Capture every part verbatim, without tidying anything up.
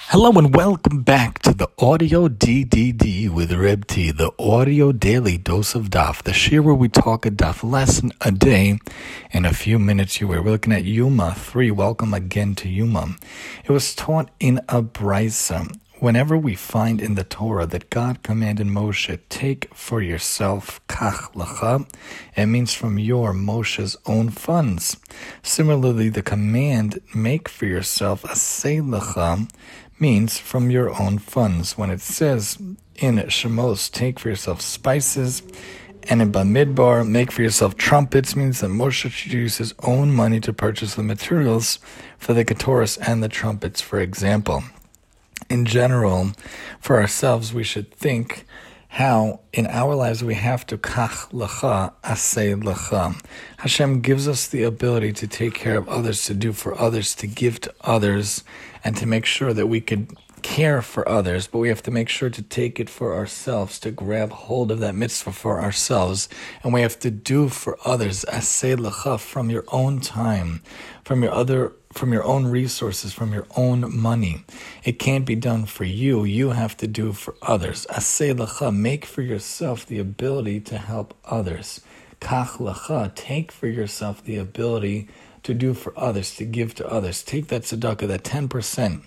Hello and welcome back to the Audio D D D with Reb T, the audio daily dose of daf, the shir where we talk a daf lesson a day in a few minutes. You were looking at Yuma three. Welcome again to Yuma. It was taught in a brisa. Whenever we find in the Torah that God commanded Moshe, take for yourself kach lecha, it means from your, Moshe's own funds. Similarly, the command make for yourself aseh lecha means from your own funds. When it says in Shemos, take for yourself spices, and in Bamidbar, make for yourself trumpets, means that Moshe should use his own money to purchase the materials for the Ketores and the trumpets, for example. In general, for ourselves, we should think how in our lives we have to kach lecha, aseh lecha. Hashem gives us the ability to take care of others, to do for others, to give to others, and to make sure that we could care for others, but we have to make sure to take it for ourselves, to grab hold of that mitzvah for ourselves, and we have to do for others, aseh lecha, from your own time, from your other from your own resources, from your own money. It can't be done for you. You have to do for others. Aseh lecha, make for yourself the ability to help others. Kach lecha, take for yourself the ability to do for others, to give to others. Take that tzedakah, that ten percent,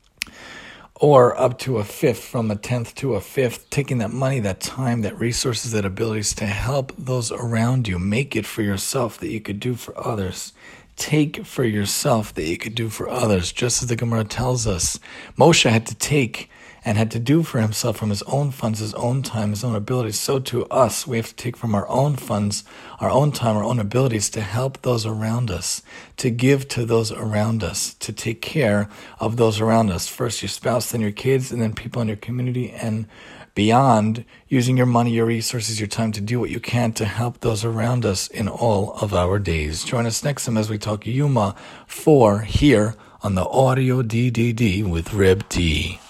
or up to a fifth, from a tenth to a fifth, taking that money, that time, that resources, that abilities to help those around you. Make it for yourself that you could do for others. Take for yourself that you could do for others. Just as the Gemara tells us, Moshe had to take and had to do for himself from his own funds, his own time, his own abilities. So to us, we have to take from our own funds, our own time, our own abilities to help those around us, to give to those around us, to take care of those around us. First your spouse, then your kids, and then people in your community and beyond, using your money, your resources, your time to do what you can to help those around us in all of our days. Join us next time as we talk Yuma four here on the Audio D D D with Reb T.